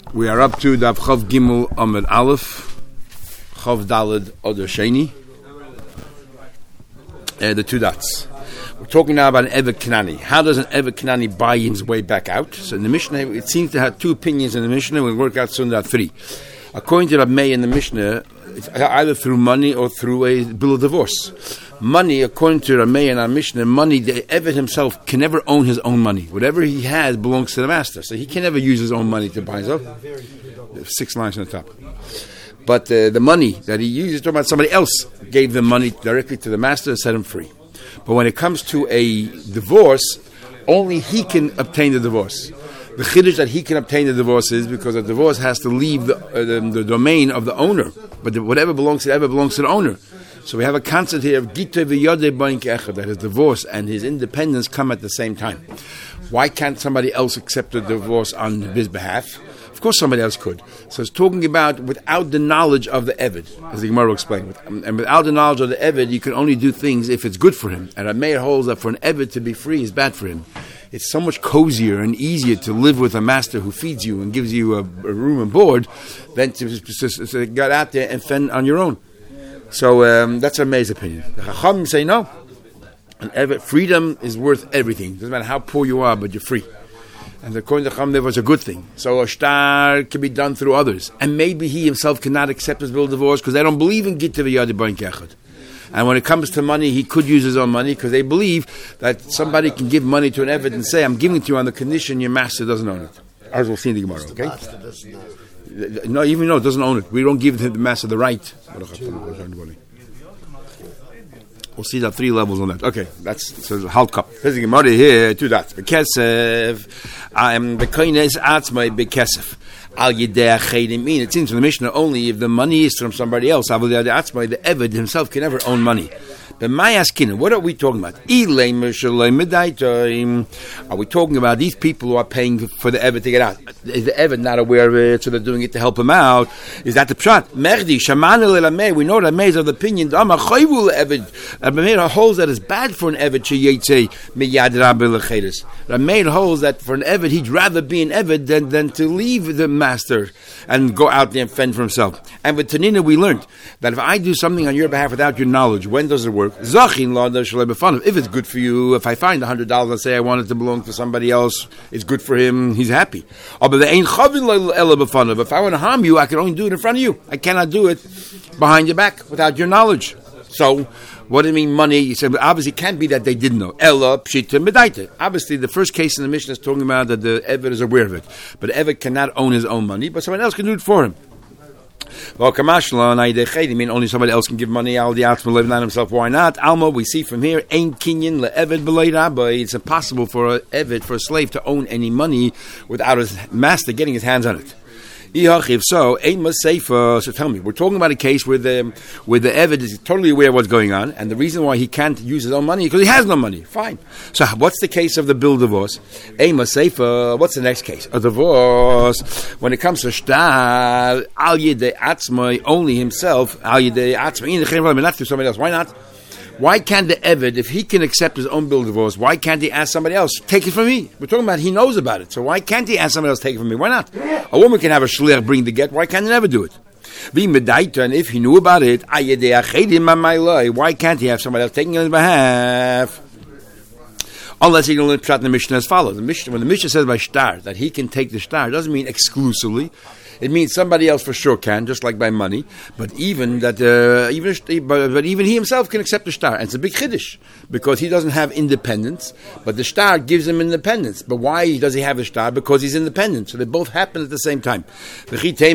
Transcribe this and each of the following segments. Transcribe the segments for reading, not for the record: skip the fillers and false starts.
We are up to Daf Chav Gimel Amud Aleph, Chav Daled Oder Sheni, the two dots. We're talking now about an Eved Kanani. How does an Eved Kanani buy his way back out? So in the Mishnah, it seems to have two opinions in the Mishnah. We'll work out soon that three. According to Rab Meir in the Mishnah, it's either through money or through a bill of divorce. Money, according to Rab Meir in our Mishnah, money, the Eved himself can never own his own money. Whatever he has belongs to the master. So he can never use his own money to buy himself. 6 lines on the top. But the money that he uses, talking about somebody else gave the money directly to the master and set him free. But when it comes to a divorce, only he can obtain the divorce. The chiddush that he can obtain the divorce is because a divorce has to leave the domain of the owner. But whatever belongs to the Eved belongs to the owner. So we have a concept here of Giteh v'yodeh b'ink echad, that his divorce and his independence come at the same time. Why can't somebody else accept the divorce on his behalf? Of course somebody else could. So it's talking about without the knowledge of the Eved, as the Gemara will explain. And without the knowledge of the Eved, you can only do things if it's good for him. And Rab Meir holds that for an Eved to be free is bad for him. It's so much cozier and easier to live with a master who feeds you and gives you a room and board than to get out there and fend on your own. So that's Rab Meir's opinion. The Chacham say no. An Eved, freedom is worth everything. Doesn't matter how poor you are, but you're free. And according to Chacham, that was a good thing. So a shtar can be done through others. And maybe he himself cannot accept his bill of divorce because they don't believe in Giteh v'yodeh b'ink echad. And when it comes to money, he could use his own money because they believe that somebody can give money to an Eved and say, I'm giving it to you on the condition your master doesn't own it. As we'll see in the Gemara, okay? No, even though it doesn't own it. We don't give the master the right. We'll see the 3 levels on that. Okay, that's so halt cup. There's the Gemara here, 2 dots. Bekesef, bekoines atzmai bekesef. Al yidei achedim mean. It seems from the Mishnah only if the money is from somebody else. Al yidei atzmai, the Eved himself can never own money. But my asking, what are we talking about? Are we talking about these people who are paying for the Eved to get out? Is the Eved not aware of it, so they're doing it to help him out? Is that the pshat? Merdi, Shaman el we know that Meir is of the opinion, Meir holds that it's bad for an Eved to yetze miyad rabbi lecheres. Meir holds that for an Eved, he'd rather be an Eved than to leave the master and go out there and fend for himself. And with Tanina, we learned that if I do something on your behalf without your knowledge, when does it work? If it's good for you, if I find $100 and say I want it to belong to somebody else, it's good for him, he's happy. If I want to harm you, I can only do it in front of you. I cannot do it behind your back without your knowledge. So, what do you mean money? You said, obviously it can't be that they didn't know. Obviously, the first case in the Mishnah is talking about that the Eved is aware of it. But Eved cannot own his own money, but someone else can do it for him. Mean only somebody else can give money out the Atzma living on himself. Why not? Alma, we see from here, Ein Kinyan le'Eved b'lei Rabbi. It's impossible for a Eved, for a slave, to own any money without his master getting his hands on it. If so, so tell me, we're talking about a case where the Eved is totally aware of what's going on, and the reason why he can't use his own money is because he has no money. Fine. So what's the case of the bill divorce? What's the next case? A divorce, when it comes to shtar, al yedei atzmai, only himself, al yedei atzmai, not through somebody else. Why not? Why can't the Eved, if he can accept his own bill of divorce, why can't he ask somebody else, take it from me? We're talking about he knows about it, so why can't he ask somebody else, take it from me? Why not? A woman can have a shliach bring the get, why can't he never do it? And if he knew about it, why can't he have somebody else taking it on his behalf? Unless he can learn pshat in the Mishnah as follows. When the Mishnah says by shtar, that he can take the shtar, it doesn't mean exclusively. It means somebody else for sure can, just like by money. But even that, even he himself can accept the shtar, and it's a big chiddush because he doesn't have independence. But the shtar gives him independence. But why does he have the shtar? Because he's independent. So they both happen at the same time. The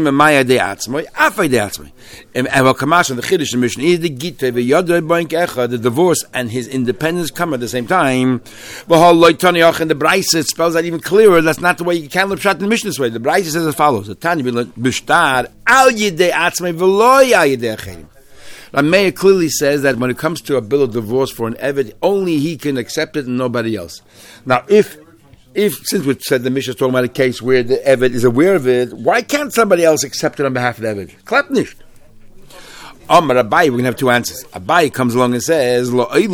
chiddush in Mishnah is the Giteh v'yodeh b'ink echad. The divorce and his independence come at the same time. And the Brisa spells that even clearer. That's not the way you can learn pshat in the Mishnah this way. The Brisa says as follows: the Tanya b'shtar al yidei atzmei v'lo al yidei acherim. Rab Meir clearly says that when it comes to a bill of divorce for an Eved, only he can accept it and nobody else. Now, if since we said the Mishnah is talking about a case where the Eved is aware of it, why can't somebody else accept it on behalf of the Eved? Klap nicht. Abai, we're going to have 2 answers. Abai comes along and says, I'll tell you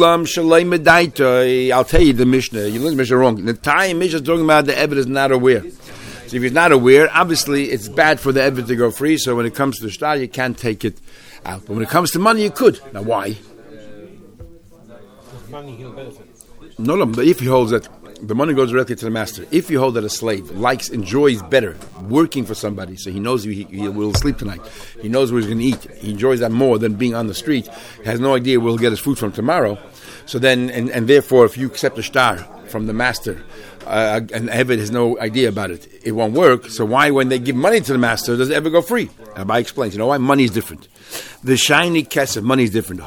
the Mishnah. You learned the Mishnah wrong. The time Mishnah is talking about the Eved is not aware. So if he's not aware, obviously it's bad for the Eved to go free, so when it comes to the shtar, you can't take it out. But when it comes to money, you could. Now why? Money he'll benefit. No, but if he holds that the money goes directly to the master. If you hold that a slave enjoys better working for somebody, so he knows he will sleep tonight, he knows where he's going to eat, he enjoys that more than being on the street, has no idea where he'll get his food from tomorrow. So then, and therefore, if you accept a shtar from the master, and Eved has no idea about it, it won't work. So why, when they give money to the master, does it ever go free? Rabbi explains, you know why? Money is different. The shiny kesef, money is different.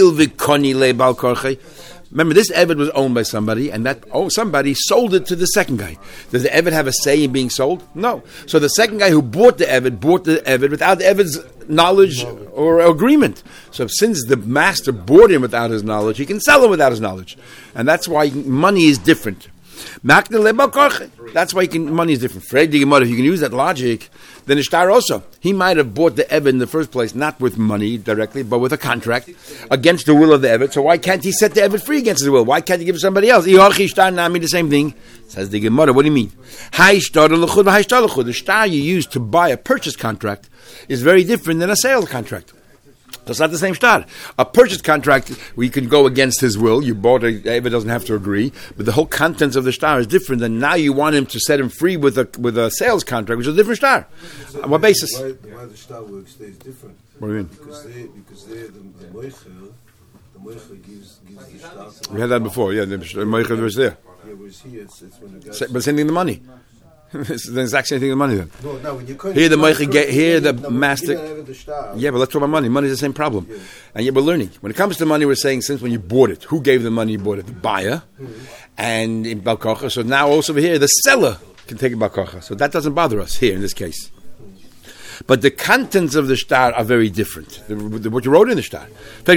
Remember, this Eved was owned by somebody, and that somebody sold it to the second guy. Does the Eved have a say in being sold? No. So the second guy who bought the Eved without the Eved's knowledge or agreement. So since the master bought him without his knowledge, he can sell him without his knowledge. And that's why money is different. That's why money is different. If you can use that logic, then the shtar also. He might have bought the Eved in the first place, not with money directly, but with a contract against the will of the Eved. So why can't he set the Eved free against his will? Why can't he give it to somebody else? The same thing. Says the Gemara. What do you mean? The shtar you use to buy a purchase contract is very different than a sales contract. So it's not the same shtar. A purchase contract, we can go against his will. You bought it, Eved doesn't have to agree. But the whole contents of the shtar is different. And now you want him to set him free with a sales contract, which is a different shtar. On what basis? Why the shtar works there is different. What do you mean? Because there the moicher gives the shtar. We had that before. Yeah, the moicher was there. Yeah, whereas here it's when the guy. But same thing the money. It's the exact same thing with money then. No, when you Here the moicher here the master. Yeah, but let's talk about money. Money is the same problem. Yeah. And yet we're learning. When it comes to money, we're saying since when you bought it, who gave the money you bought it? The buyer. And in Bal Kocha. So now also over here, the seller can take it Bal Kocha. So that doesn't bother us here in this case. But the contents of the shtar are very different. What you wrote in the shtar. The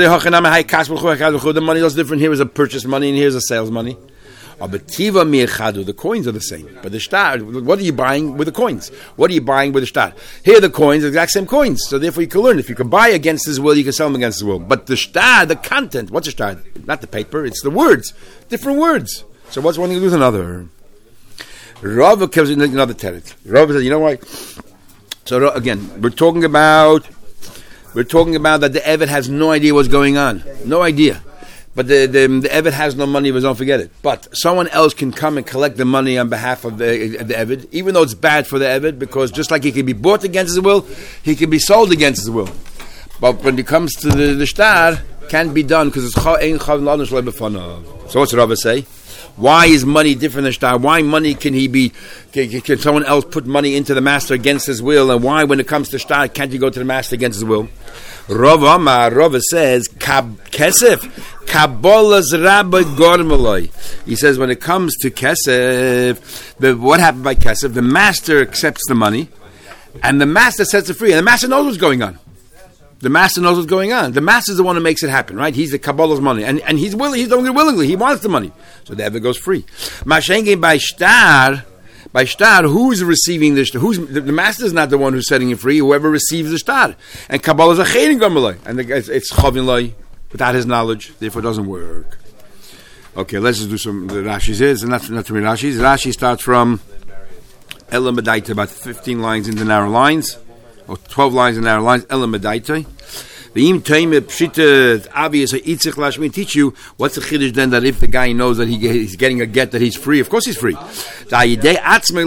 money is different. Here is a purchase money and here's a sales money. The coins are the same. But the shtar, what are you buying with the coins? What are you buying with the shtar? Here the coins are the exact same coins. So therefore you can learn. If you can buy against his will, you can sell them against his will. But the shtar, the content, what's the shtar? Not the paper, it's the words. Different words. So what's one thing to do with another? Rav comes in another tenet. Rav says, you know why? So again, we're talking about that the Eved has no idea what's going on. No idea. But the Eved has no money of his own, forget it. But someone else can come and collect the money on behalf of the Eved, even though it's bad for the Eved, because just like he can be bought against his will, he can be sold against his will. But when it comes to the shtar, can't be done because it's ein chav l'adam shloi b'fanav. So what's Rava say? Why is money different than shtar? Why money can someone else put money into the master against his will? And why when it comes to shtar, can't you go to the master against his will? Rava says, kesef, Kabbalah's Rabbi Gormaloi. He says when it comes to kesef, what happened by kesef? The master accepts the money, and the master sets it free, and the master knows what's going on. The master knows what's going on. The master's the one who makes it happen, right? He's the Kabbalah's money, and he's willing. He's doing it willingly. He wants the money, so the Eved goes free. Mashengi by shtar. By shtar, who's receiving the shtar? The master is not the one who's setting it free. Whoever receives the shtar, and Kabbalah is a chayrin gomaloi, and it's chavin loi without his knowledge. Therefore, it doesn't work. Okay, let's just do some. The Rashi's is not too many Rashi's. Rashi starts from Elam Medaita, about 15 lines in the narrow lines, or 12 lines in the narrow lines. Elam Medaita. The im taime pshita obvious itzich lashmin teach you what's the chiddush then that if the guy knows that he's getting a get that he's free, of course he's free. When it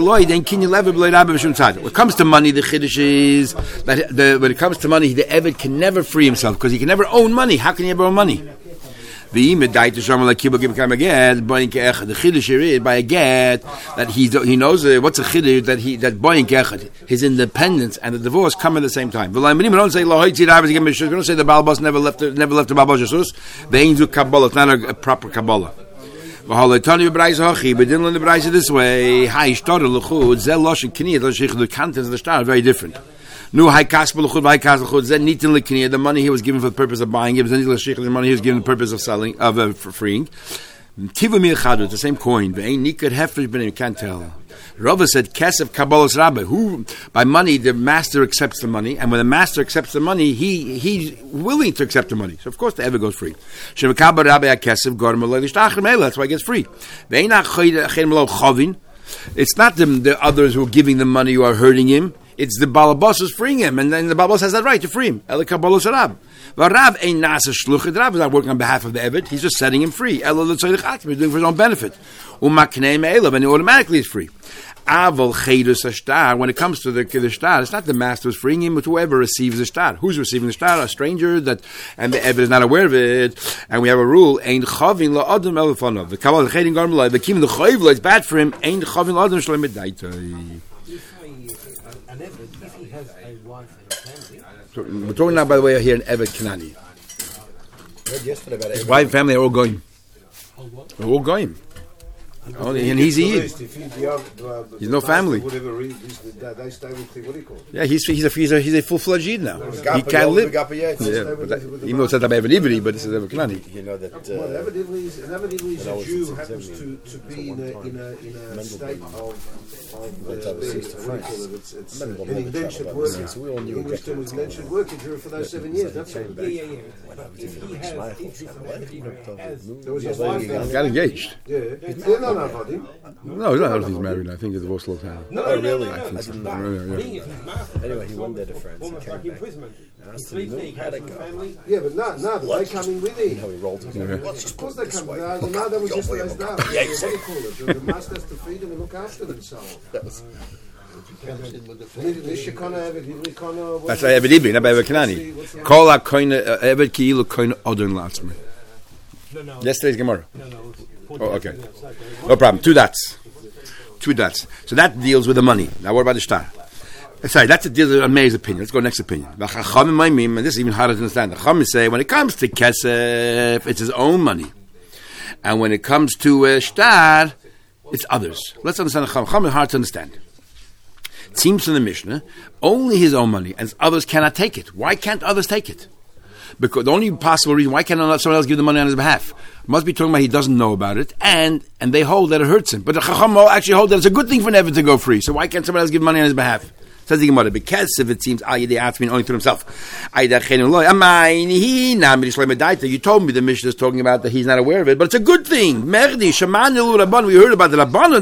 comes to money, the chiddush is that when it comes to money, the Eved can never free himself because he can never own money. How can he ever own money? The chiddush is by a get that he knows what's a chiddush that boyin kechad, his independence and the divorce come at the same time. We don't say the Balbas never left the Balbas Jesus. They ain't do Kabbalah. It's not a proper Kabbalah. But didn't learn the Braisa this way. The contents of the shtar are very different. The money he was given for the purpose of buying, the money he was given for the purpose of selling, for freeing. It's the same coin. You can't tell. Rava said, Kesef Kabbalah's Rabbi, who by money the master accepts the money, and when the master accepts the money, he's willing to accept the money. So of course the Eved goes free. That's why he gets free. It's not the others who are giving the money who are hurting him. It's the Balabas who's freeing him, and then the Balabas has that right to free him. Elika Balos Rab. But Rab ain't Nasa Shluchid. Rab is not working on behalf of the Eved. He's just setting him free. Elo L'Tzoydech Atzmi. He's doing it for his own benefit. Umaknei Me'elav, and he automatically is free. Aval Chedus Ashtar. When it comes to the shtar, it's not the master who's freeing him, but whoever receives the shtar. Who's receiving the shtar? A stranger and the Eved is not aware of it. And we have a rule: Ein Chavin La Adam Elefanov. The Kabbalah Chedin Garmelai. The Kim the Chayvla. It's bad for him. Ein Chavin La Adam Shalom Medaitai. If he has a wife and a family. So we're talking now, by the way, here in Evet Kanani. Read yesterday about His wife and family are all going. They're all going. And he's here. He's no family. They stay with him. What do you call it? Yeah, he's a full-fledged Yid now. He can't live. Yeah, but even though it's not about Ivri, but this is Evet Kanani. You know that. Well, an Eved is a Jew who happens to be in a state of what do you call it? It's an indentured worker. English term is indentured worker for those 7 years. That's it. There was his wife. Got engaged. Yeah. No, about him. No, I don't know if he's married. I think he's divorced a long time. Oh, really? I think so. Anyway, he went there to France. He came back. Asked him, how'd it go? Yeah, but no, they come in with him. How he rolled his Of course they come. No, that was yesterday's day. What do you call it? The master has to feed them and look after them. So. That's That's Evet Ibri, not Evet Kanani. Call out koine Evet Ki'ilu koine Odin Latzmer. No. Yesterday's Gemara. No. Oh, okay. No problem. Two dots. So that deals with the money. Now what about the shtar? Sorry, that's a deal with Meir's opinion. Let's go next opinion. And this is even harder to understand. The Chachamim say when it comes to kesef, it's his own money. And when it comes to shtar, it's others. Let's understand the Chachamim. Chachamim is hard to understand. It seems from the Mishnah, only his own money, and others cannot take it. Why can't others take it? Because the only possible reason, why can't someone else give the money on his behalf? Must be talking about he doesn't know about it, and they hold that it hurts him. But the Chacham actually hold that it's a good thing for Nevid to go free. So why can't someone else give money on his behalf? Says the Gemara, because if it seems Ayidei Atzmin only to himself. You told me the Mishnah is talking about that he's not aware of it, but it's a good thing. We heard about the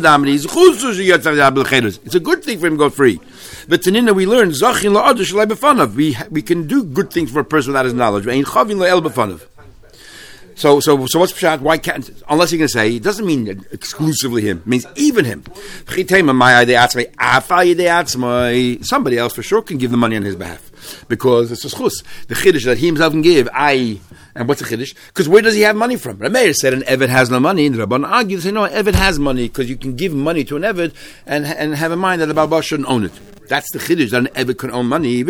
Rabban. It's a good thing for him to go free. But Tanina we learned we can do good things for a person without his knowledge. So what's pshat? Why can't? Unless you're going to say it doesn't mean exclusively him. It means even him. Somebody else for sure can give the money on his behalf because it's a schus. The chiddush that he himself can give. And what's the chiddush? Because where does he have money from? Rameir said an Eved has no money, and the Rabban argued, say no, an Eved has money because you can give money to an Eved and have in mind that the Balba shouldn't own it. That's the chiddush that an Eved can own money.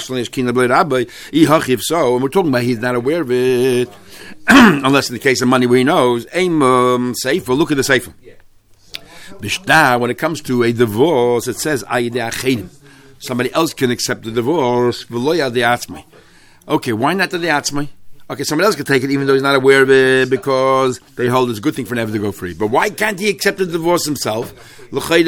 If so, and we're talking about he's not aware of it, unless in the case of money where he knows. Sefer, look at the sefer. Bishtar, when it comes to a divorce, it says somebody else can accept the divorce. Okay, why not the atzmai? Okay, somebody else can take it even though he's not aware of it because they hold it's a good thing for Never to go free. But why can't he accept the divorce himself? Why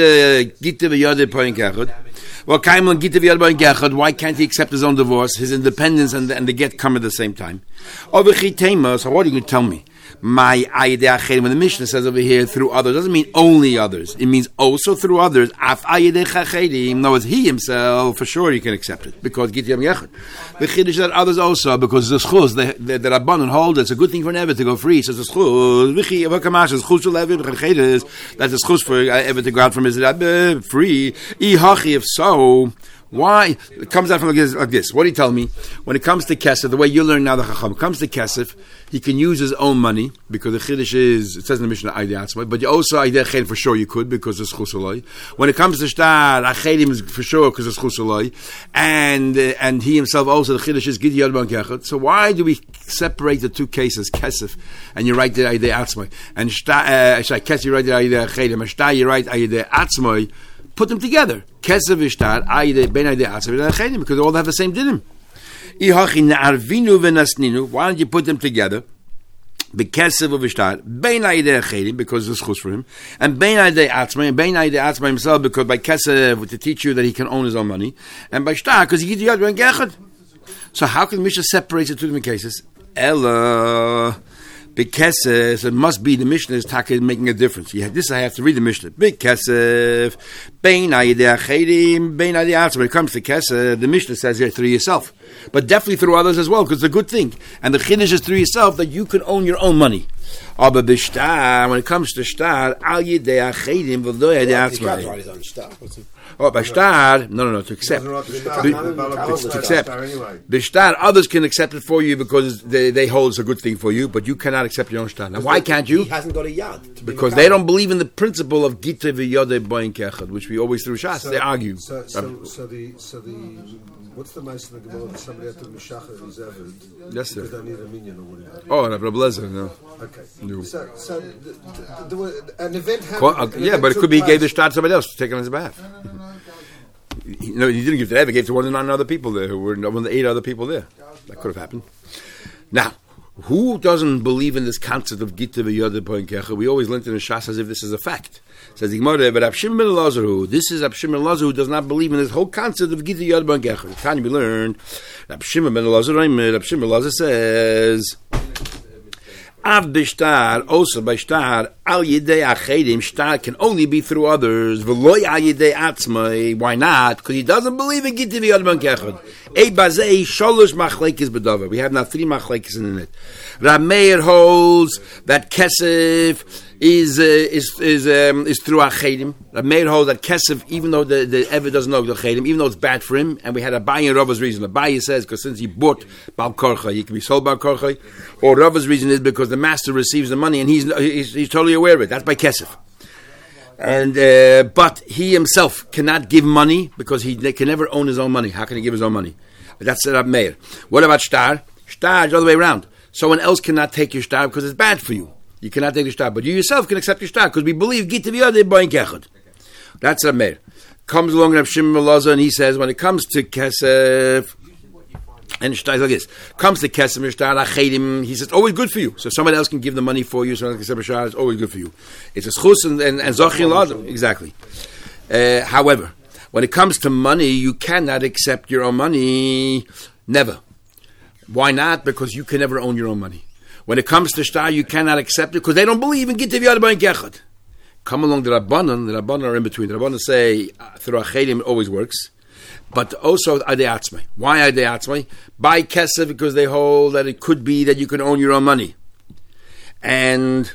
can't he accept his own divorce? His independence and the get come at the same time. So what are you going to tell me? My ayidei when the Mishnah says over here through others, doesn't mean only others. It means also through others. Af ayidei chachedim, no, it's he himself for sure he can accept it because git yam yachad. The chiddush that others also because the schus the rabbanon hold it's a good thing for Never to go free. So the schus vichi avakamash is schus levid chedus that's a schus for Ever to go out from his free. Ihachi if so. Why? It comes out from like this. What do you tell me? When it comes to kesef, the way you learn now the Chacham, comes to kesef, he can use his own money, because the Chiddush is, it says in the Mishnah, but you also, for sure you could, because it's Chusaloi. When it comes to Shtar, Achedim is for sure, because it's Chusaloi. And he himself also, the Chiddush is Gidi Yad Ban Kechad. So why do we separate the two cases, kesef, and you write the Aydei Atzmai, and Shtar, kesef, you write the Aydei Achedim, and Shtar, you write Aydei Atzmai, put them together. Kesef ishtar, because they all have the same dinim. Why don't you put them together? Because it's schus for him, and bein aydei atzmai himself, because by kesef to teach you that he can own his own money, and by shtar because he gives you yad gechad. So how can Mishnah separate the two different cases? Ella. Big kesef, it must be the Mishnah is making a difference. This I have to read the Mishnah. Big kesef, bein ayidei achedim, bein ayidei atzmai. When it comes to kesef, the Mishnah says here through yourself, but definitely through others as well, because it's a good thing. And the chiddush is through yourself that you can own your own money. Aber b'shtar, when it comes to shtar, al yidei achedim v'lo yidei atzmai. He can't write his own shtar. Oh, b'shtar, no, to accept. To accept. B'shtar, others can accept it for you because they hold it's a good thing for you, but you cannot accept your own shtar. Now, why can't you? He hasn't got a yad. Because they don't believe in the principle of gita v'yodei boin kechad, which we always through Shas, they argue. So what's the most of the Gemara that somebody had to Meshachar his Eved? Yes, sir. Because they need a minion or whatever. Oh, Rabbi Lezer, no. Okay. No. So there was an event happened. But it could be he gave the shtar to somebody else to take on his behalf. No, he didn't give to Eved, he gave to 1 to 9 other people there, who were 1 to 8 other people there. That could have happened. Now, who doesn't believe in this concept of Gita v'Yodeh Boin Kechad? We always learned in the Shas as if this is a fact. Says the Gemara, but Rab Shimon ben Elazar, this is Rab Shimon ben Elazar who does not believe in this whole concept of Gita v'Yodeh Boin Kechad. Can we learn? Rab Shimon ben Elazar says, Av b'shtar, also by shtar, al yidei achedim, shtar can only be through others. V'loy al yidei atzmai. Why not? Because he doesn't believe in Gita v'Yodeh Boin Kechad. Ei bazei sholosh machlekes b'davar. We have now 3 machlekes in it. Rab Meir holds that kesef is through achedim. Rab Meir holds that kesef, even though the Eved doesn't know the achedim, even though it's bad for him, and we had a Abaye and Rava's reason. Abaye says because since he bought Bal Korcha, he can be sold Bal Korcha, or Rava's reason is because the master receives the money and he's totally aware of it. That's by kesef. And but he himself cannot give money because he can never own his own money. How can he give his own money? That's Rab Meir. What about shtar? Shtar is the other way around. Someone else cannot take your shtar because it's bad for you. You cannot take your shtar, but you yourself can accept your shtar because we believe Gita v'Yodeh Boin Kechad. That's Rab Meir. Comes along Rab Shimon ben Elazar and he says when it comes to kesef and shtar like this, comes to kesef and shtar achedim, he says always good for you. So somebody else can give the money for you. So kesef shtar is always good for you. It's a schus and zachin l'adam exactly. However, when it comes to money, you cannot accept your own money. Never. Why not? Because you can never own your own money. When it comes to shtar, you cannot accept it because they don't believe in Gita v'Yodeh Boin Kechad. Come along the Rabbanan are in between. The Rabbanan say through achedim it always works, but also adei atzmai. Why adei atzmai? By kesef because they hold that it could be that you can own your own money, and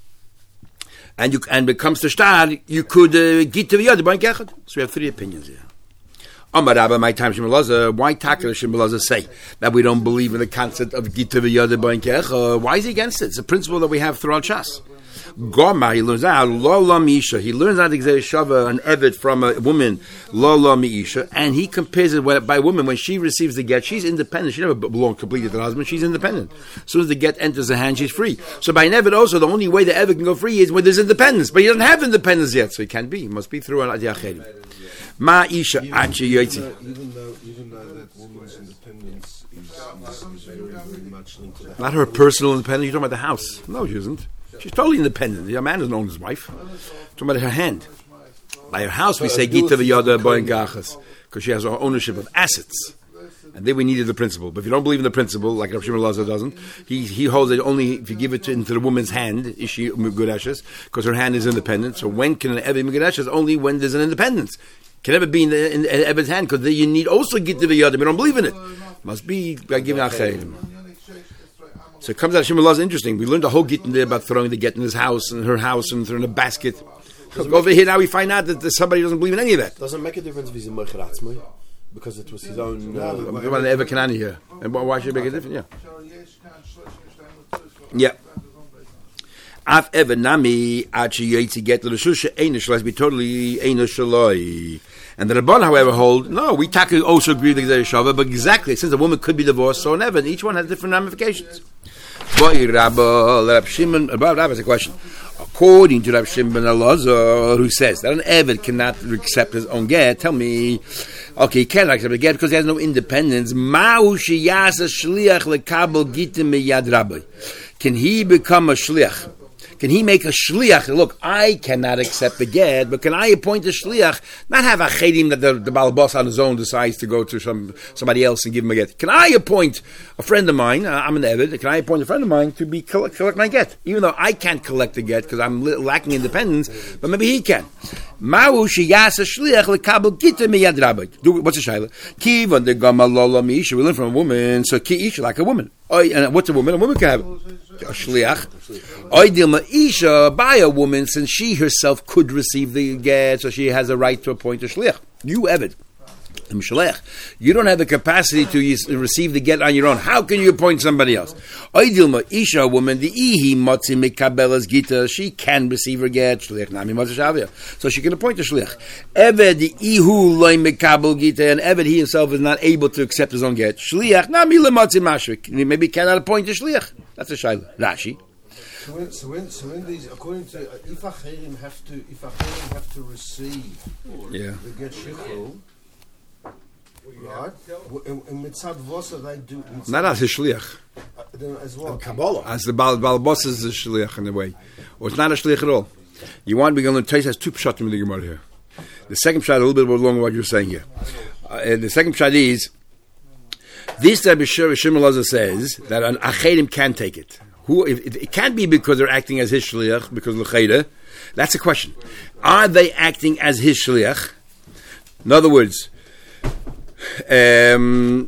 when it comes to shtar, you could Gita v'Yodeh Boin Kechad. So we have 3 opinions here. Amar Rabba, my time Shimon Elazar. Why Takar Shimon Elazar say that we don't believe in the concept of Gita v'Yodeh Boin Kechad? Why is he against it? It's a principle that we have throughout Shas. Gomar, he learns out Lola Misha. He learns out Shava an Eved from a woman Lola Misha, and he compares it by a woman when she receives the get. She's independent. She never belonged completely to the husband. She's independent. As soon as the get enters her hand, she's free. So by an Eved also, the only way the Eved can go free is when there's independence. But he doesn't have independence yet, so he can't be. He must be through an Adiyachedi. Ma Isha Achi Yoitzi. Even though that woman's independence is very, very much linked to that. Not her personal independence. You're talking about the house. No, she isn't. She's totally independent. The man doesn't own his wife. Talking about her hand. By her house, we say Gita v'Yodeh Boin Kechad because she has ownership of assets, and then we needed the principle. But if you don't believe in the principle, like Rav Shimon Elazar doesn't, he holds that only if you give it into the woman's hand is she Megudeshes because her hand is independent. So when can an Eved Megudeshes? Only when there's an independence. Can never be in Eved's hand because you need also Gita v'Yodeh. We don't believe in it. Must be by giving achedim. So it comes out Shimon Elazar interesting. We learned the whole Gittin there about throwing the get in his house and her house and throwing a basket. Over here now we find out that somebody doesn't believe in any of that. Doesn't make a difference if he's a Mocher Atzmai because it was his own. I'm talking about the Ever Kanani here. And why should it make a difference? Yeah. Af Ever Nami Achi Yetzi get the Shusha Einish be totally Einish Shaloi. And the Rabban, however, hold no. We also agree with the Shava, but exactly since a woman could be divorced, so never. Each one has different ramifications. Boy, Rabbi Shimon. Rabbi has a question. According to Rabbi Shimon ben Elazar, who says that an Eved cannot accept his own get, tell me, okay, he cannot accept a get because he has no independence. Ma'u sheyasa shliach lekabel gitim miyad rabbi. Can he become a shliach? Can he make a shliach? Look, I cannot accept the get, but can I appoint a shliach? Not have a chedim that the Baal Boss on his own decides to go to somebody else and give him a get. Can I appoint a friend of mine? I'm an Eved. Can I appoint a friend of mine to be collect my get? Even though I can't collect the get because I'm lacking independence, but maybe he can. Ma'u sheyasa shliach lekabel gita miyad rabbi. What's the shayla? Ki von the gamal lola misha. We learn from a woman, so ki isha like a woman. And what's a woman? A woman can have a shliach. Oidil isha by a woman, since she herself could receive the get, so she has a right to appoint a shliach. You Eved. You don't have the capacity to receive the get on your own. How can you appoint somebody else? Oidilma isha, a woman, the ihi motzi mikabelas gita, she can receive her get. Shliach nami motzi, so she can appoint a shliach. Eved the ihu loy mikabel gita, and Eved he himself is not able to accept his own get. Shliach nami lemotzi mashrik. Maybe cannot appoint a shliach. That's a shayla. Rashi. So when these, according to if acherim have to receive the get shichur. Right, and mitzad vosa they do not as a shliach. As well, Kabbalah. As the Baal Boss is a shliach in a way, or it's not a shliach at all. You want to be going to taste has two pshatim in the Gemara here. The second pshat a little bit more longer what you're saying here. And the second pshat is this that Shimon Elazar says that an achedim can take it. It can't be because they're acting as his shliach because l'chayda. That's the question. Are they acting as his shliach? In other words. When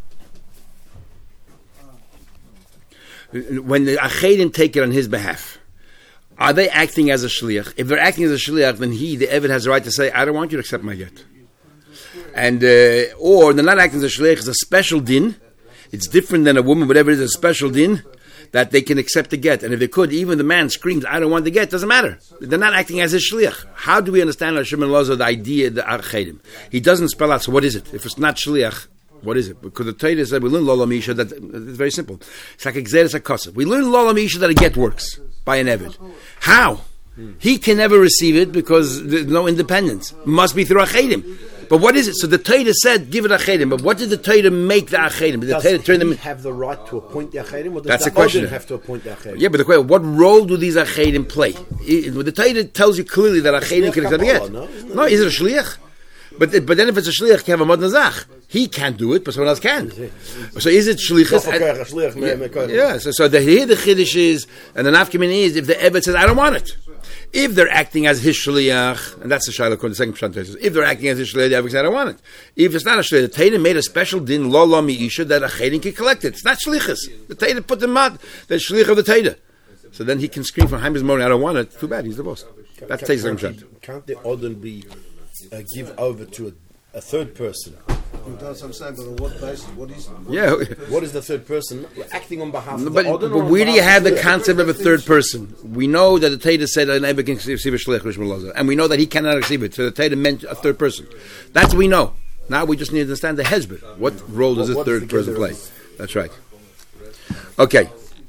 the achedim take it on his behalf, are they acting as a shliach? If they're acting as a shliach, then the Eved, has the right to say, I don't want you to accept my get. And or they're not acting as a shliach, it's a special din. It's different than a woman, whatever it is, a special din that they can accept the get. And if they could, even the man screams, I don't want the get, doesn't matter. They're not acting as his shliach. How do we understand Shimon Elazar, the idea, the achedim? He doesn't spell out, so what is it? If it's not shliach, what is it? Because the Torah said, we learn Lola Misha, that it's very simple. It's like Exeris HaKosov. We learn Lola Misha that a get works by an Eved. How? He can never receive it because there's no independence. It must be through achedim. But what is it? So the Torah said, give it achedim. But what did the Torah make the achedim? Did the Torah turn them? Have the right to appoint the achedim, or does that's the the question. have to appoint the achedim? Yeah, but the question: what role do these achedim play? The Torah tells you clearly that achedim can accept the get. No, is it a shliach? But then if it's a shliach, you have a mod nazach. He can't do it, but someone else can. So is it shlichus? Yeah. So here the chiddush is, and the nafkamin is, if the Eved says, I don't want it. If they're acting as his shliach, and that's the shayla, the second pshat says, if they're acting as his shliach, the Eved says, I don't want it. If it's not a shliach, the Torah made a special din, lo lo mi'isha, that a chedim can collect it. It's not shlichus. The Torah put them out, the shliach of the Torah. So then he can scream from Haim's morning, I don't want it. Too bad, he's the boss. That's the second pshat. Can't the odin be give over to a third person? That's what I'm saying, but on what basis? What is the third person acting on behalf of the But where do you have the concept of a third person? We know that the Torah said an Eved can receive a shliach, and we know that he cannot receive it. So the Torah meant a third person. That's what we know. Now we just need to understand the hezbollah. What role does this third person play? That's right. Okay.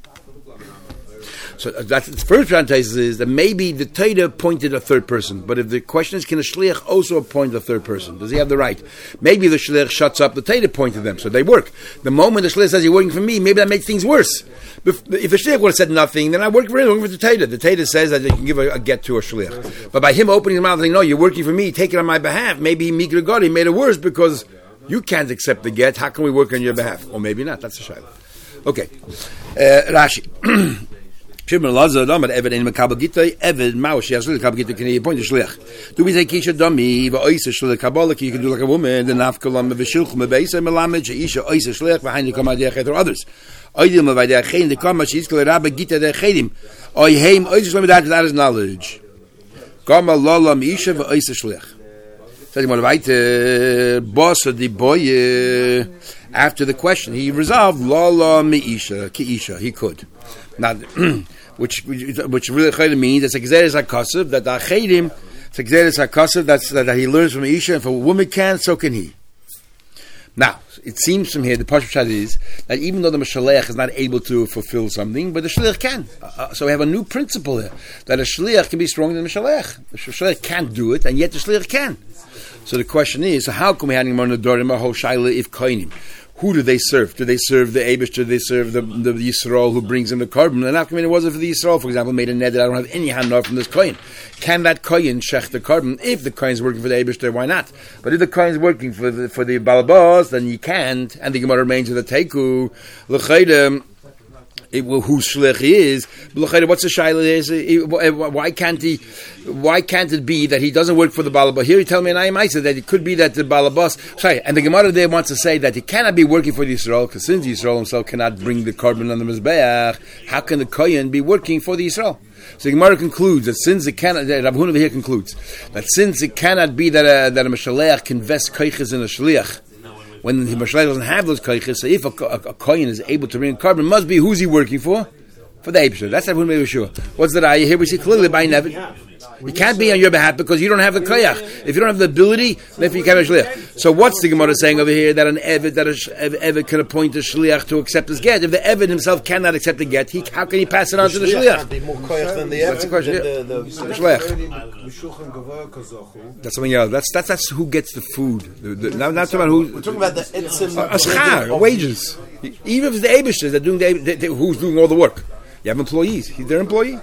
So that's the first parenthesis is that maybe the Torah appointed a third person, but if the question is, can a shliach also appoint a third person? Does he have the right? Maybe the shliach shuts up the Torah appointed them, so they work. The moment the shliach says, you're working for me, maybe that makes things worse. If the shliach would have said nothing, then I work for him, I'm working for the Torah. The Torah says that they can give a get to a shliach. But by him opening his mouth and saying, no, you're working for me, take it on my behalf, maybe Mikra God, he made it worse because you can't accept the get, how can we work on your behalf? Or maybe not, that's the shayla. Okay. Rashi. Shimon Elazar, Amar Eved in Makabel Gitay, Eved Maush, Yasli Kabel Gitay, can you appoint a shliach? Do we say Kisha Dami, Va'oisa Shliach Kabbalah, you can do like a woman, the Nafkalam, Vishilch, Mebeisa, Melamed, Isha, Oisa Shliach, behind the Kamadiyachet or others. Oidim, Vaydeachin, the Kama, she's called Rabba Gita, the Chedim. Oiheim, Oisa Shliach, that is knowledge. Kama Lalam, Isha, Va'oisa Shliach. Says, what about boss of the boy, after the question, he resolved, Lala Meisha, Kiisha, he could. Now, which really means it's Exeris HaKosov, that the Achedim, it's Exeris HaKosov, that he learns from Isha, and if a woman can, so can he. Now, it seems from here, the Pashut Pshat is, that even though the Shliach is not able to fulfill something, but the Shliach can. So we have a new principle here, that a Shliach can be stronger than a Shliach. The Shliach can't do it, and yet the Shliach can. So the question is, so how can we have him on the Dorim, a whole Shaila, if Koinim? who do they serve? Do they serve the Eibush? Do they serve the Yisrael who brings in the carbon? And after it wasn't for the Yisrael, for example, made a net that I don't have any hanor from this kohen. Can that kohen shech the carbon? If the kohen is working for the Eibush, why not? But if the kohen is working for the balabas, then you can't. And the Gemara remains with the teiku l'chayda. Who shlich is? What's the shaila? Why can't it be that he doesn't work for the balabas? Here you tell me an ayamaisa that it could be that the balabas. Sorry, and the Gemara there wants to say that he cannot be working for the Yisrael because since the Yisrael himself cannot bring the carbon on the mizbeach, how can the kohen be working for the Yisrael? So the Gemara concludes that since it cannot, Rav Huna over here concludes that since it cannot be that a mashaleach can vest koiches in a shliach. When the Mashaleach doesn't have those koiches, so if a kohen is able to bring carbon, must be who's he working for? For the Eibusher. That's what we're sure. What's the raya here? We see clearly by Nevid. You can't be on your behalf because you don't have the koyach. If you don't have the ability, then you can't be shliach. So what's the Gemara saying over here that an Evid can appoint a shliach to accept his get? If the Evid himself cannot accept the get, how can he pass it on to the shliach? Can't be more koyach than the Evid. That's the question. The shliach. That's something else. That's who gets the food. Not talking about who. We're talking about the etzim. Ashchar, wages. Even if it's the Eibusher that doing who's doing all the work. You have employees. He's their employee.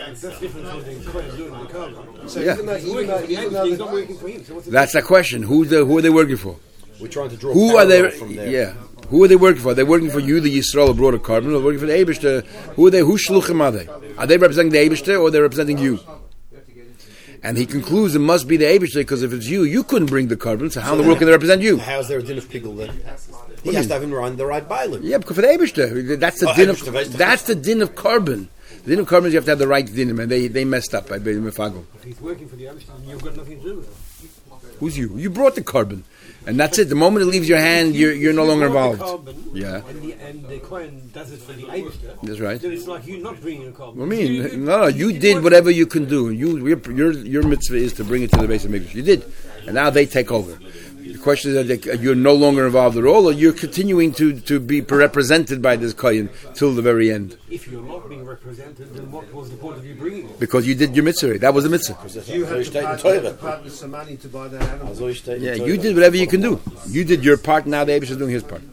That's the question. Who are they working for? We're trying to draw who are they from there. Yeah. Who are they working for? Are they working for you, the Yisrael, who brought a carbon, or working for the Eibishter? Who are they? Who shluchim are they? Are they representing the Eibishter or are they representing you? And he concludes it must be the Eibishter because if it's you, you couldn't bring the carbon, so how in the world can they represent you? How's there a din of pigul then? He has to have him run the right bailim. Yeah, because for the Eibishter, that's the din of carbon. The din of carbon is you have to have the right din, and they messed up by being mefago. If he's working for the Eibishter, you've got nothing to do with it. Who's you? You brought the carbon, and that's it. The moment it leaves your hand, you're no longer involved. Yeah. And the Kohen does it for the Eibishter. That's right. Then it's like you not bringing a carbon. I mean, no, you did whatever you can do. Your mitzvah is to bring it to the base of Mikdash. You did, and now they take over. The question is that you're no longer involved at all, or you're continuing to be represented by this kohen till the very end. If you're not being represented, then what was the point of you bringing it? Because you did your mitzvah. That was the mitzvah. You had to pay some money to buy that animal. Yeah, you did whatever you can do. You did your part. Now the Eibush is doing his part.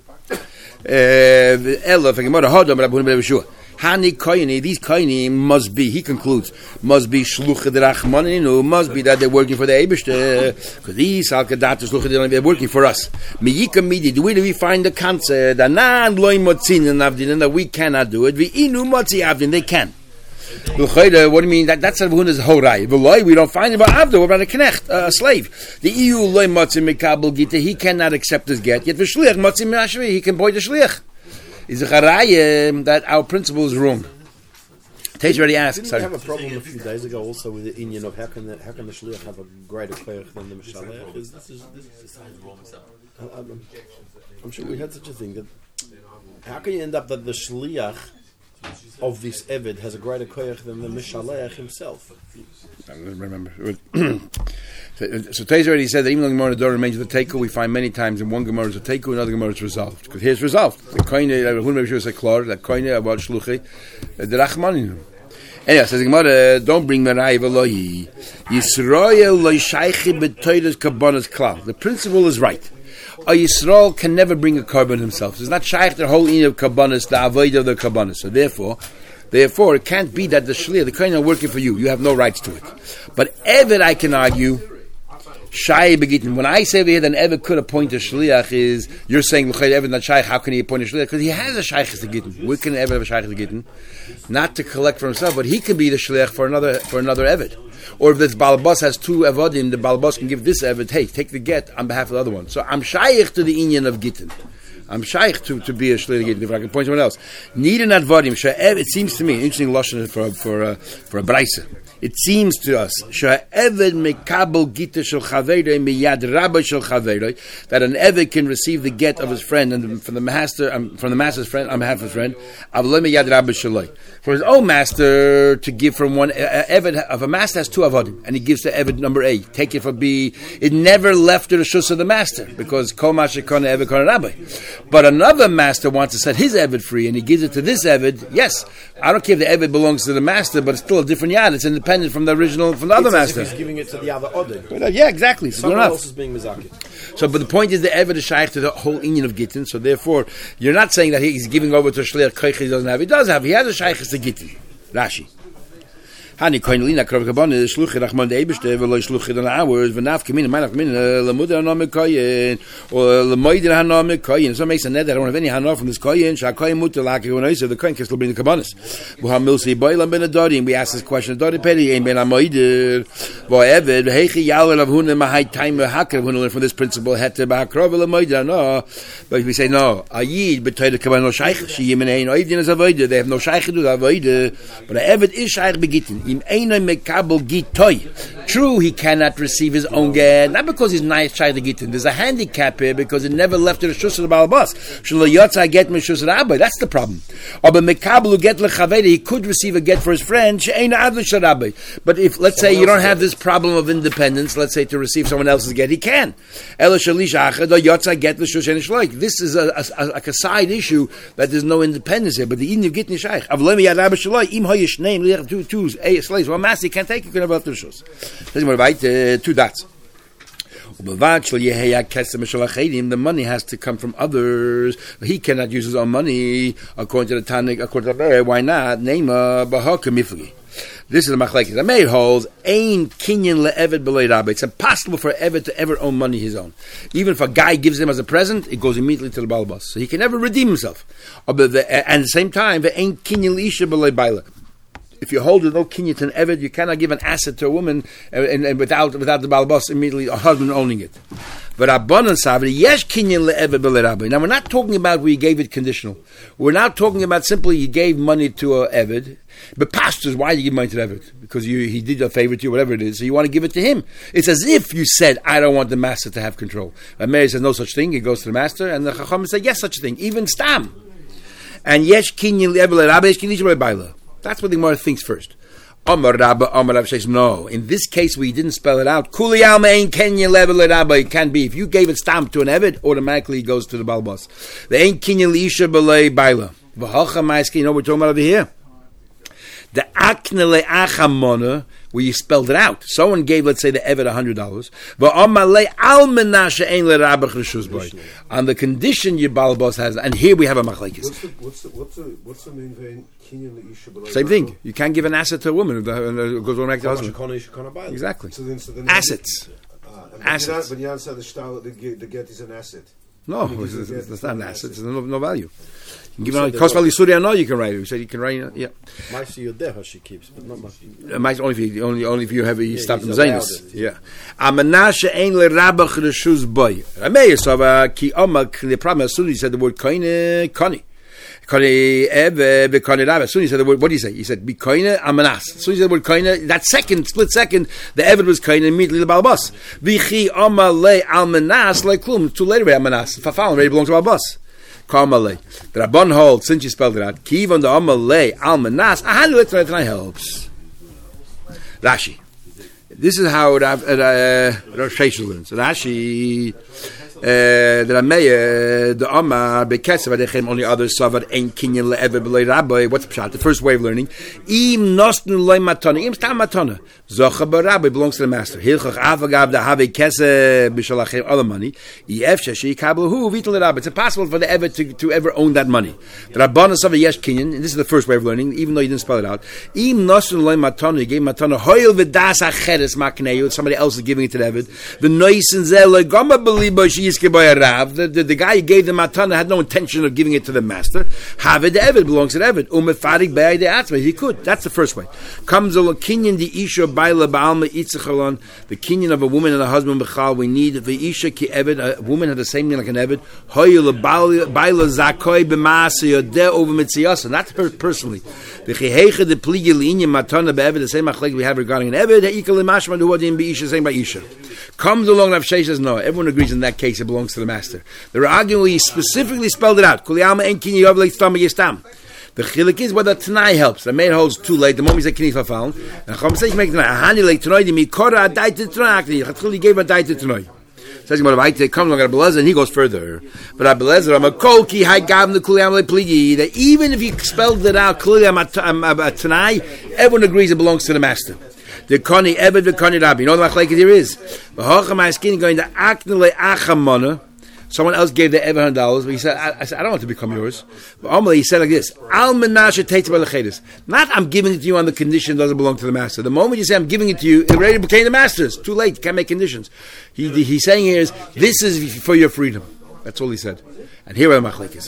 Hani koyni, these koyni must be, he concludes, must be shluchah derachmaninu, must be that they're working for the Eibishter, because these halkadatas shluchah they're working for us. Miyika midi, where do we find the concept that nan loy motzin and avdin, that we cannot do it? Vi inu motzi avdin, they can. What do you mean? That's Rav Huna's horai. V'loy, we don't find about avdo, what about a knecht, a slave? The EU loy motzi mikabel gita, he cannot accept his get. Yet v'shliach motzi me'ashvi, he can point the shliach. Is a charayim that our principle is wrong. Tej already asked. Didn't we have a problem a few days ago also with the inyan of how can the shliach have a greater koyach than the mishalech? I'm sure we had such a thing that how can you end up that the shliach of this Eved has a greater koyach than the mishalech himself? I don't remember. So Teiz already said that even though the Gemara Dor remains with the Teiku, we find many times in one Gemara is a Teiku, another Gemara is resolved. Because here's resolved. The Koine, who maybe should say Klor, that Koine about Shluchi, the Rachmaninu. Anyway, says the Gemara, don't bring Merai Velohi. Yisrael lo shaychi b'toides kabbanas klal. The principle is right. A Yisrael can never bring a carbon himself. It's not shaykh the whole in of kabbanas, the avoid of the kabbanas. So therefore, it can't be that the shliach, the kohen are working for you. You have no rights to it. But Eved, I can argue, Shai begitin. When I say over here that Eved could appoint a shliach, is you're saying Eved not shaykh. How can he appoint a shliach? Because he has a shaykh to gittin. We can Eved have a shaykh to gittin, not to collect for himself, but he can be the shliach for another Eved. Or if this balabas has two evadim, the balabas can give this Eved, hey, take the get on behalf of the other one. So I'm shaykh to the inyan of gittin. I'm shaykh to be a shliach. If I can point someone else, need an advarim. It seems to me interesting lashon for a brayse. It seems to us that an Eved can receive the get of his friend and from the master's friend on behalf of his friend, for his own master to give from one Eved. If a master has two avodim and he gives to Eved number A, take it for B. It never left to the shus of the master because kol ma shekona Eved kana rabbi. But another master wants to set his Eved free, and he gives it to this Eved. Yes, I don't care if the Eved belongs to the master, but it's still a different yad. It's independent from the original, from the other master. As if he's giving it to the other Odin. Yeah, exactly. So someone else is being mizaki. So, but the point is the Eved is shaykh to the whole Inyan of Gittin. So therefore, you're not saying that he's giving over to a Shliach Koich he doesn't have. He does have. He has a shaykh to Gittin. Rashi. Hani koinlina krav kabane shluchi rachman de ebeste velo shluchi dan hours v'naf kemin meinach min lemuda haname koyin or lemoider haname koyin. So it makes a net that I don't have any hanor from this koyin. Shakoyin mutter laki when I say the koyin can still bring the kabanis. V'ham milsi boilam ben adori, and we ask this question: Adori peri ein ben amoider v'eved v'hechi yalel of hunem mahai time v'haker. When we learn from this principle, hete b'hakrov lemoider no. But we say no. Ayid betay the kaban no shaykh sheyim ein oidin as avoider. They have no shaykh to do avoider, but eved is shaykh begitin. True, he cannot receive his own get, not because he's nice trying to get in. There's a handicap here because it never left to the shus of the balabas. That's the problem. He could receive a get for his friend. But if, let's say, you don't have this problem of independence, let's say to receive someone else's get, he can. This is like a side issue that there's no independence here. But the Indian get nishaych. Slaves. Well, master, you can't take it. You can have left the shoes. Two dots. The money has to come from others. He cannot use his own money. According to the Tanakh, according to the why not? Nema bahaka mifli. This is the machlekes. The maid holds ein kinyan le'eved b'lei rabbi. It's impossible for Eved to ever own money his own. Even if a guy gives him as a present, it goes immediately to the balbas. So he can never redeem himself. And at the same time, the ein kinyan le'isha b'lei baila. If you hold no kinyan to an Eved, you cannot give an asset to a woman and without the balbas immediately a husband owning it. But Rabbanan Savri, yes, kinyan le'eved b'lei rabbi. Now we're not talking about where you gave it conditional. We're not talking about simply you gave money to a Eved. But pastors, why do you give money to the Eved? Because he did a favor to you, whatever it is. So you want to give it to him. It's as if you said, I don't want the master to have control. And Mary says, no such thing. He goes to the master, and the Chacham says, yes, such a thing. Even stam. And yes, kinyan le'eved b'lei rabbi, yes, kinyan le'isha b'lei baila. That's what the Gemara thinks first. Amar Rabba, Amar Rav says, no. In this case, we didn't spell it out. Kuli alma ein kinyan le'eved b'lei rabbi. It can be. If you gave it stam to an Eved, automatically it goes to the balbas. The ein kinyan le'isha b'lei baila. V'halcha ma'aski, you know what we're talking about over here? The akne le'achamona, where you spelled it out. Someone gave, let's say, the Eved $100. On the condition your balbos has, and here we have a machlekes. What's the main vein? Same thing. You can't give an asset to a woman who goes on back to the husband. Exactly. So then assets. Assets. But you answer the get is an asset. No, it's not an asset. It's no value. You can give it cost value Surya. No, you can write it. You said you can write it. Yeah. Mice Yodeha she keeps, but not much. Mice only if you have stopped them zaynus. Yeah. Amanasha ein le rabach reshus boy. Ramei so ki amak the problem as soon as he said the word koine koni. Koni eve be koni rabah. As soon as he said the word, what did he say? He said be koine amanas. As soon as he said the word koine, that split second, the Eved was koine immediately the balbas. Vichi amal le almanas like klum. Too late already almanas. Fafal already belongs to balbas. Karmalei. The Rabban holds, since you spelled it out, Kiv on the Amalei Almanas, Ahanu Etanai helps. Rashi. This is how Rav Sheshet learns. Rashi, the Rameh, the Amar, Bekesef, Adechem, only others, Savad, Ein Kinyan Le'eved B'lei Rabbi. What's the pshat? The first way of learning. Im Nostnu Loi Matana. Im Stam Matana. Zocha B'Rabbi belongs to the master. Hilchach Avagav da Have Kesef B'Shalachem other money. If Sheshi Kablahu Vital Rabbi. It's impossible for the Eved to ever own that money. The Rabbanan Savad Yesh Kinyan, and this is the first way of learning, even though you didn't spell it out. Im Nostnu Loi Matana. He gave Matana. Hoil V'das Acheres Makneu. Somebody else is giving it to the Eved. The Noisin Zel Gama B'Liba She the guy who gave the matana had no intention of giving it to the master. Have it, the Eved belongs to the Eved. Umefarik b'ay de atzma. He could. That's the first way. Comes a kinyan the isha baila ba'alma itzichalon. The kinyan of a woman and a husband b'chal. We need the isha ki Eved. A woman had the same name like an Eved. Hoyel baila zakoi b'maasa yodeh over mitziyasa. Not personally. The chihecha the pligi l'inyan matana b'Eved. The same machlek we have regarding an Eved. Ha'ikal imashma duhadim b'isha. Same by isha. Comes along. Rav Sheshet says no. Everyone agrees in that case it belongs to the master. They're arguing he specifically spelled it out. The chilik is whether Tanai helps. The maid holds too late. The moment he said Kinif Hafal, and Chacham says you make Tanai. Ahani like Tanai. The Mikora Adai to Tanai. He gave a Adai to Tanai. Says he comes on Rabbi Lezer and he goes further. But Rabbi Lezer, I'm a kolki high gavim the kuliyam lepligi. That even if you spelled it out kuliyam tanai, everyone agrees it belongs to the master. The koni eved the koni rabbi. You know what the machlekes here is? V'hocham ha'askin going to aknele achamona. Someone else gave the $100, but he said, I don't want to become yours. But Amalei, he said like this, Al menashe teitz b'lechedus. Not I'm giving it to you on the condition it doesn't belong to the master. The moment you say I'm giving it to you, it already became the master's. Too late, can't make conditions. He's saying here is, this is for your freedom. That's all he said. And here are the machlekes.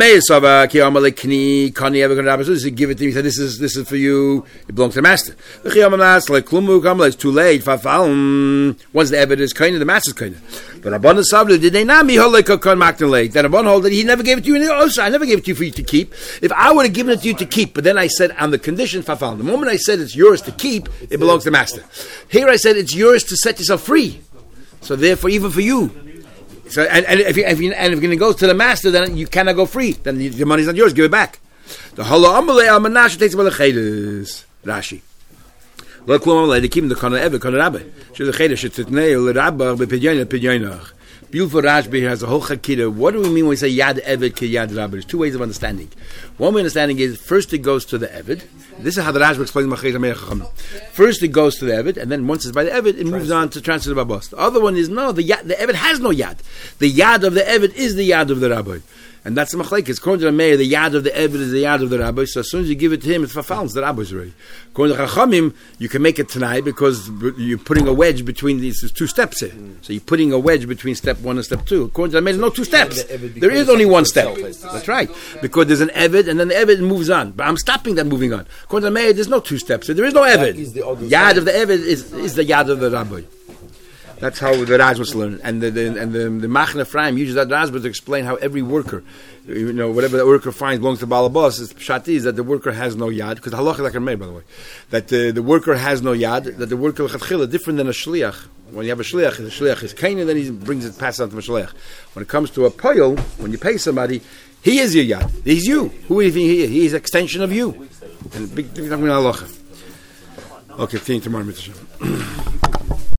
He give it to me. He said, "This is for you. It belongs to the master." It's too late. Once the evidence is kind of the master's kind of. But Rabban Savlu did they not? Then Rabban hold that he never gave it to you. Also, I never gave it to you for you to keep. If I would have given it to you to keep, but then I said on the condition fafal. The moment I said it's yours to keep, it belongs to the master. Here I said it's yours to set yourself free. So therefore, even for you. So, and if you're going to go to the master, then you cannot go free. Then the money's not yours. Give it back. The Holo Amalei Al Menashe takes about the Chedes. Rashi. Lo klum Amalei. They keep the Kana Eve Kana Rabbe. She the Chedes. She titnei Le Rabba bePidyon Pidynach. Beautiful Rashbi has a whole chakira. What do we mean when we say Yad Eved Ki Yad Rabbe? There's two ways of understanding. One way of understanding is first it goes to the Eved. This is how the Rashbi explains Machayis HaMeir Chacham. First it goes to the Eved, and then once it's by the Eved, it moves on to transfer to the Babos. The other one is no, the Eved has no Yad. The Yad of the Eved is the Yad of the Rabbi. And that's the Machlekes. According to the Meir, the Yad of the Eved is the Yad of the Rabbi. So as soon as you give it to him, it's Fafal, the Rabbi's already. According to Chachamim, you can make it tonight because you're putting a wedge between these two steps here. So you're putting a wedge between step 1 and step 2. According to the Meir, there's no 2 steps. There is only 1 step. That's right. Because there's an Eved, and then the Eved moves on. But I'm stopping that moving on. According to the Meir, there's no 2 steps. So there is no Eved. Yad of the Eved is the Yad of the Rabbi. That's how the Raj was learned, and the Machne Ephraim uses that Raj to explain how every worker, whatever the worker finds belongs to Balabas. It's Pshati is that the worker has no yad, because halacha like made by the way, that the worker has no yad, that the worker is different than a shliach. When you have a shliach is kain, and then he brings it passes on to a shliach. When it comes to a poyol, when you pay somebody, he is your yad. He's you. Who do you think he is? He is an extension of you. And big halacha. Okay, see you tomorrow, Mr.